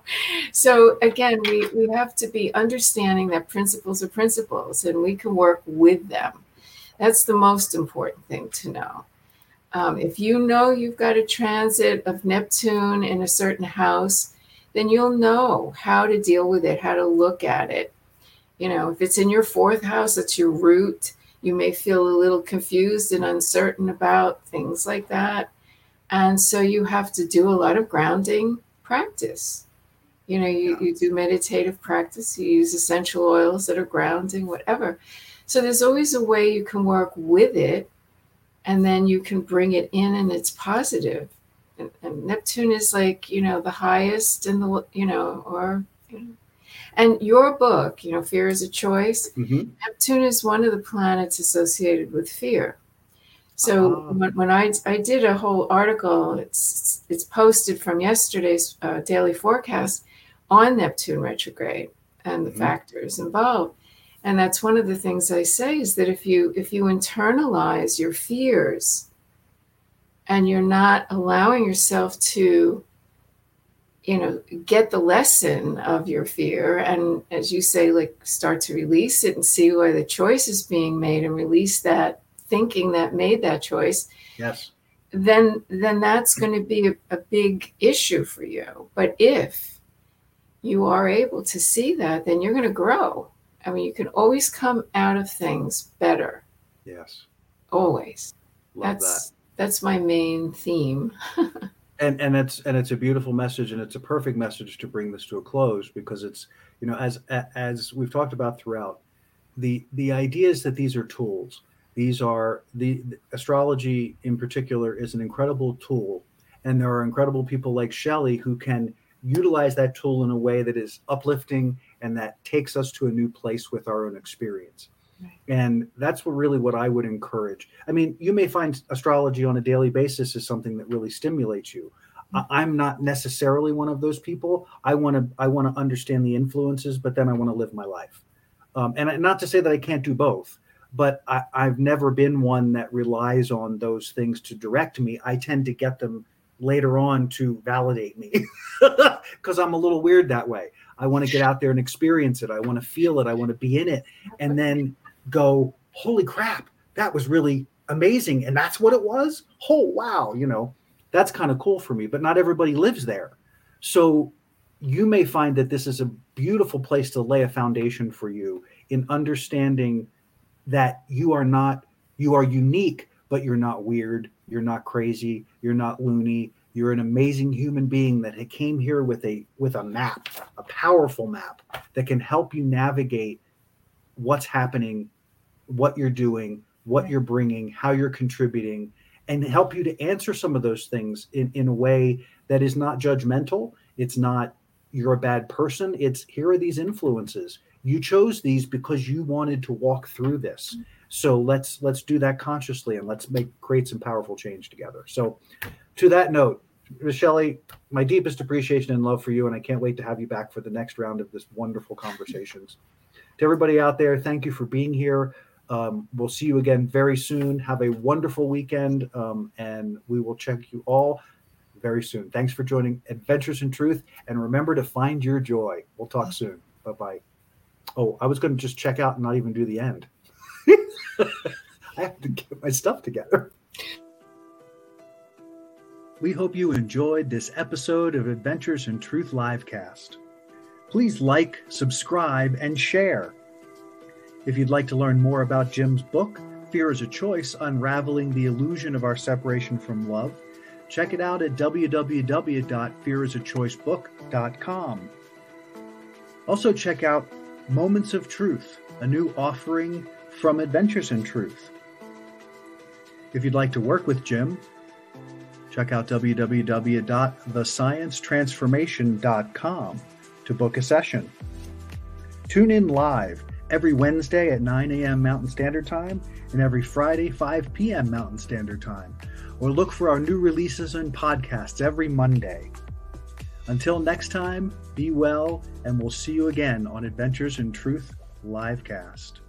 So again, we, we have to be understanding that principles are principles, and we can work with them. That's the most important thing to know. Um, if you know you've got a transit of Neptune in a certain house, then you'll know how to deal with it, how to look at it. You know, if it's in your fourth house, it's your root. You may feel a little confused and uncertain about things like that. And so you have to do a lot of grounding practice. You know, you, you do meditative practice, you use essential oils that are grounding, whatever. So there's always a way you can work with it, and then you can bring it in and it's positive. And, and Neptune is like, you know, the highest in the, you know, or, you know, and your book, you know, Fear is a Choice, Mm-hmm. Neptune is one of the planets associated with fear. So Ah. when, when I, I did a whole article, it's it's posted from yesterday's uh, daily forecast on Neptune retrograde and the Mhm. factors involved. And that's one of the things I say is that if you if you internalize your fears and you're not allowing yourself to, you know, get the lesson of your fear, and as you say, like start to release it and see why the choice is being made and release that thinking that made that choice, Yes. then then that's going to be a, a big issue for you. But if you are able to see that, then you're going to grow. I mean, you can always come out of things better. Yes. Always. Love That's that. that's my main theme. And and it's and it's a beautiful message, and it's a perfect message to bring this to a close, because it's, you know, as as we've talked about throughout, the the idea is that these are tools. These are the, the astrology in particular is an incredible tool, and there are incredible people like Shelley who can utilize that tool in a way that is uplifting and that takes us to a new place with our own experience. Right. And that's what really what I would encourage. I mean, you may find astrology on a daily basis is something that really stimulates you. I, I'm not necessarily one of those people. I want to I want to understand the influences, but then I want to live my life. Um, and not to say that I can't do both, but I, I've never been one that relies on those things to direct me. I tend to get them later on to validate me because I'm a little weird that way. I want to get out there and experience it. I want to feel it. I want to be in it, and then go, holy crap, that was really amazing. And that's what it was. Oh, wow. You know, that's kind of cool for me, but not everybody lives there. So you may find that this is a beautiful place to lay a foundation for you in understanding that you are not, you are unique, but you're not weird. You're not crazy. You're not loony. You're an amazing human being that came here with a, with a map, a powerful map that can help you navigate what's happening, what you're doing, what you're bringing, how you're contributing, and help you to answer some of those things in, in a way that is not judgmental. It's not, you're a bad person. It's, here are these influences. You chose these because you wanted to walk through this. So let's, let's do that consciously, and let's make, create some powerful change together. So to that note, Shelley, my deepest appreciation and love for you. And I can't wait to have you back for the next round of this wonderful conversations. To everybody out there, thank you for being here. Um, we'll see you again very soon. Have a wonderful weekend, um, and we will check you all very soon. Thanks for joining Adventures in Truth, and remember to find your joy. We'll talk soon. Bye-bye. Oh, I was going to just check out and not even do the end. I have to get my stuff together. We hope you enjoyed this episode of Adventures in Truth Livecast. Please like, subscribe, and share. If you'd like to learn more about Jim's book, Fear is a Choice, Unraveling the Illusion of Our Separation from Love, check it out at w w w dot fear is a choice book dot com. Also check out Moments of Truth, a new offering from Adventures in Truth. If you'd like to work with Jim, check out w w w dot the science transformation dot com to book a session. Tune in live every Wednesday at nine a.m. Mountain Standard Time and every Friday, five p.m. Mountain Standard Time. Or look for our new releases and podcasts every Monday. Until next time, be well, and we'll see you again on Adventures in Truth Livecast.